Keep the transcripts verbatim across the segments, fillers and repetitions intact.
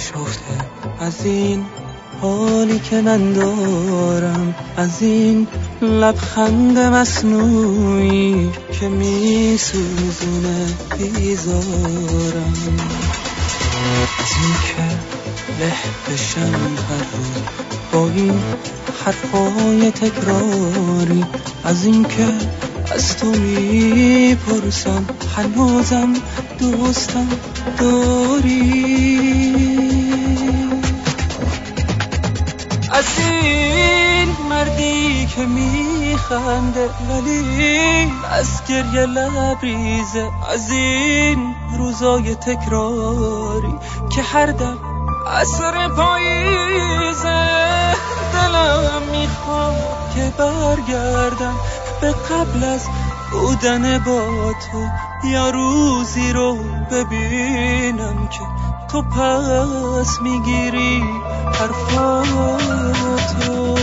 آشفته از این حالی که من دارم، از این لبخند مصنوعی که می سوزونه بیزارم، از این که له بشم هر روز با این حرفای تکراری، از این که از تو می پرسم هنوزم دوستم داری، از این مردی که میخنده ولی از گریه لبریزه، از این روزای تکراری که هر دم عصر پاییزه. دلم میخواد که برگردم به قبل از بودن با تو، یا روزی رو ببینم که تو پس میگیری حرفاتو.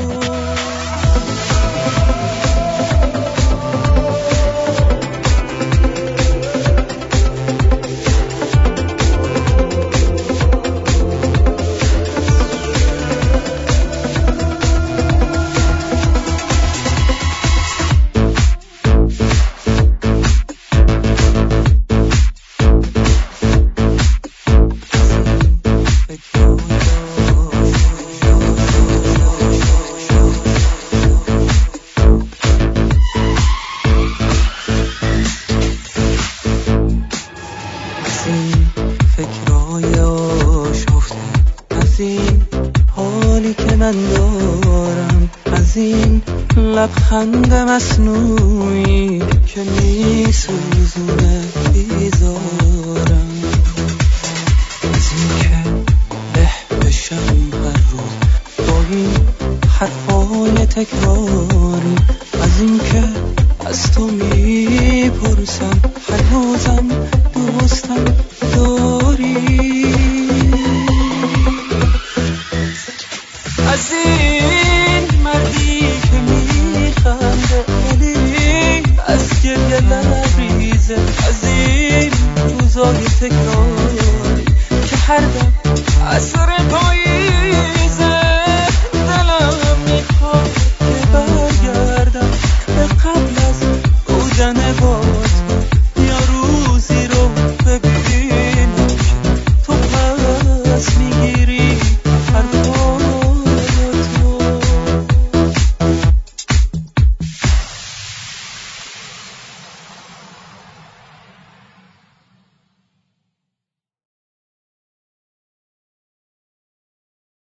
من دارم از این لبخند مصنوعی که می سوزونه بیزارم، از این که له بشم هر روز با این حرفای تکراری، از این که از تو می پرسم هنوزم دوستم داری، از این مردی که میخنده ولی از گریه لبریزه، از این روزای تکراری که هر دم عصر پاییزه.